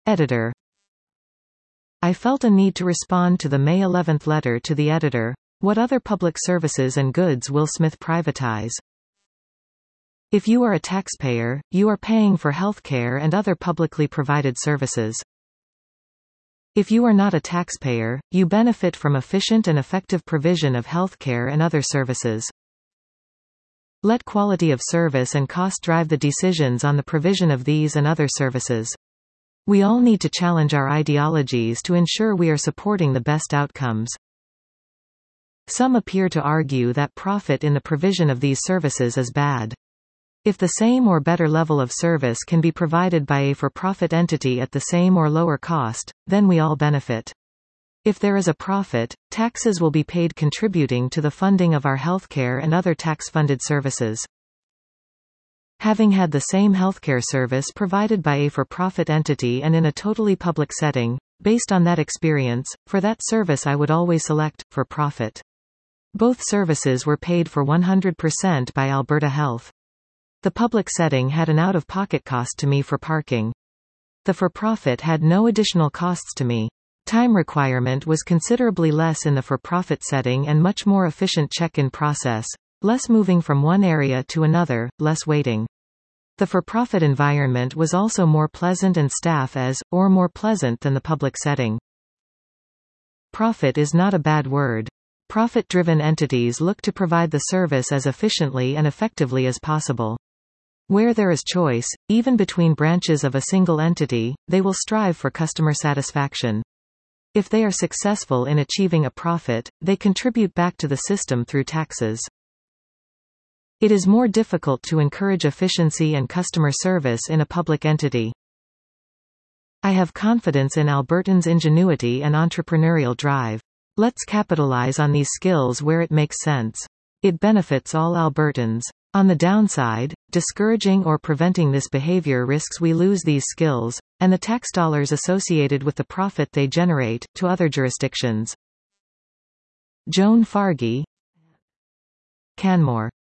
Editor. I felt a need to respond to the May 11 letter to the editor. What other public services and goods will Smith privatize? If you are a taxpayer, you are paying for healthcare and other publicly provided services. If you are not a taxpayer, you benefit from efficient and effective provision of healthcare and other services. Let quality of service and cost drive the decisions on the provision of these and other services. We all need to challenge our ideologies to ensure we are supporting the best outcomes. Some appear to argue that profit in the provision of these services is bad. If the same or better level of service can be provided by a for-profit entity at the same or lower cost, then we all benefit. If there is a profit, taxes will be paid contributing to the funding of our healthcare and other tax-funded services. Having had the same healthcare service provided by a for-profit entity and in a totally public setting, based on that experience, for that service I would always select for-profit. Both services were paid for 100% by Alberta Health. The public setting had an out-of-pocket cost to me for parking. The for-profit had no additional costs to me. Time requirement was considerably less in the for-profit setting and much more efficient check-in process. Less moving from one area to another, less waiting. The for-profit environment was also more pleasant and staff or more pleasant than the public setting. Profit is not a bad word. Profit-driven entities look to provide the service as efficiently and effectively as possible. Where there is choice, even between branches of a single entity, they will strive for customer satisfaction. If they are successful in achieving a profit, they contribute back to the system through taxes. It is more difficult to encourage efficiency and customer service in a public entity. I have confidence in Albertans' ingenuity and entrepreneurial drive. Let's capitalize on these skills where it makes sense. It benefits all Albertans. On the downside, discouraging or preventing this behavior risks we lose these skills, and the tax dollars associated with the profit they generate, to other jurisdictions. Joan Fargy, Canmore.